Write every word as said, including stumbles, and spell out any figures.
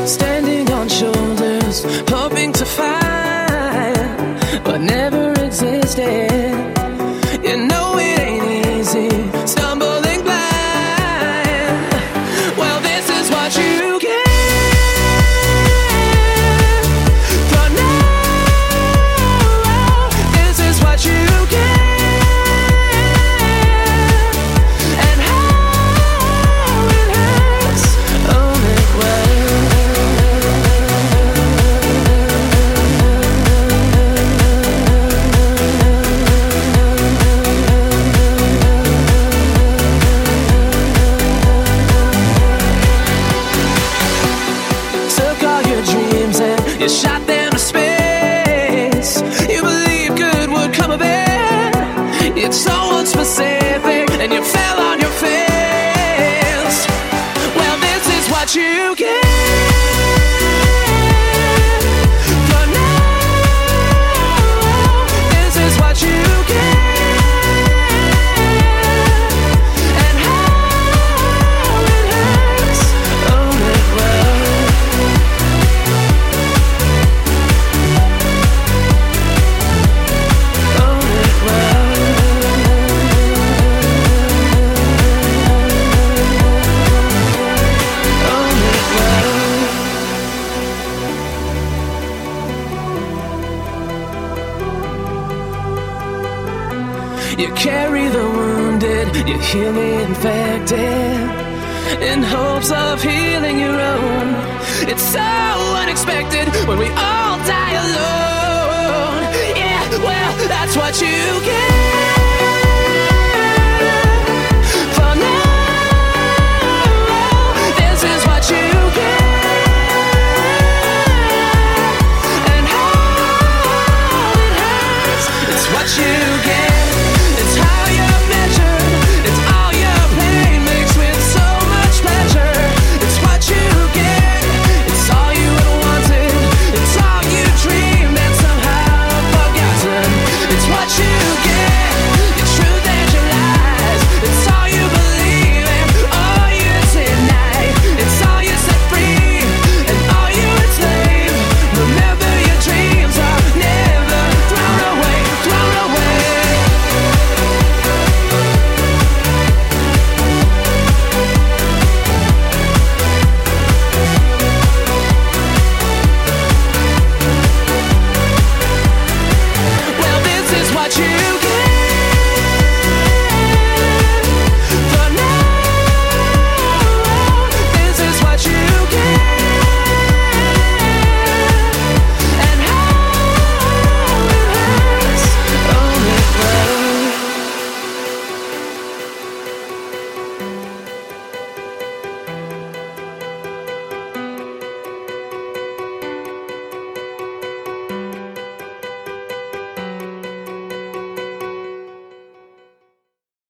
standing on shoulders, hoping to find what never existed. You know it ain't easy, stumbling blind. Well, this is what you get for now. This is what you get, and how it hurts. Own it you shot them to space. You believed good would come of it. It's so unspecific, and you fell on your face. Well, this is what you get for now. This is what you get, and how it hurts. Own it well. You carry the wounded, you heal the infected, in hopes of healing your own. It's so unexpected when we all die alone. Yeah, well, that's what you